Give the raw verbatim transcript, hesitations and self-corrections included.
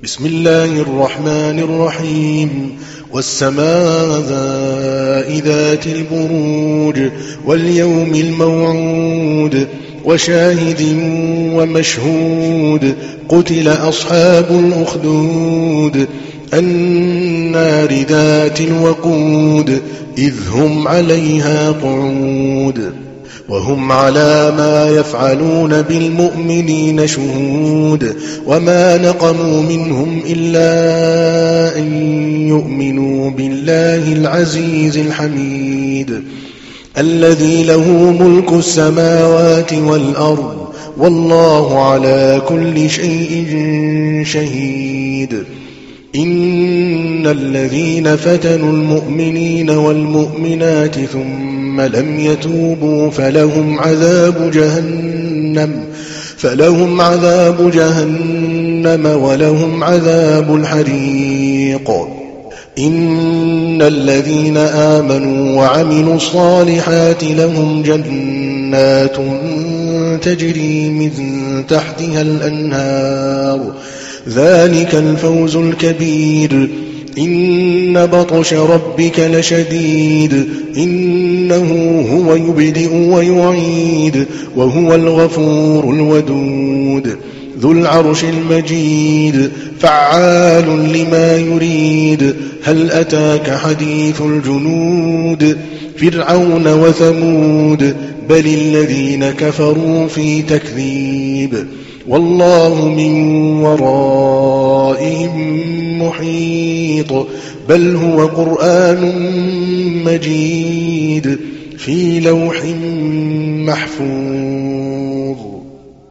بسم الله الرحمن الرحيم والسماء ذات البروج واليوم الموعود وشاهد ومشهود قتل أصحاب الأخدود النار ذات الوقود إذ هم عليها قعود وهم على ما يفعلون بالمؤمنين شهود وما نقموا منهم إلا أن يؤمنوا بالله العزيز الحميد الذي له ملك السماوات والأرض والله على كل شيء شهيد إن الذين فتنوا المؤمنين والمؤمنات ثم لم يتوبوا فلهم عذاب جهنم فلهم عذاب جهنم ولهم عذاب الحريق إن الذين آمنوا وعملوا الصالحات لهم جنات تجري من تحتها الأنهار ذلك الفوز الكبير إن بطش ربك لشديد إنه هو يبدئ ويعيد وهو الغفور الودود ذو العرش المجيد فعال لما يريد هل أتاك حديث الجنود فرعون وثمود بل الذين كفروا في تكذيب والله من ورائهم محيط بل هو قرآن مجيد في لوح محفوظ.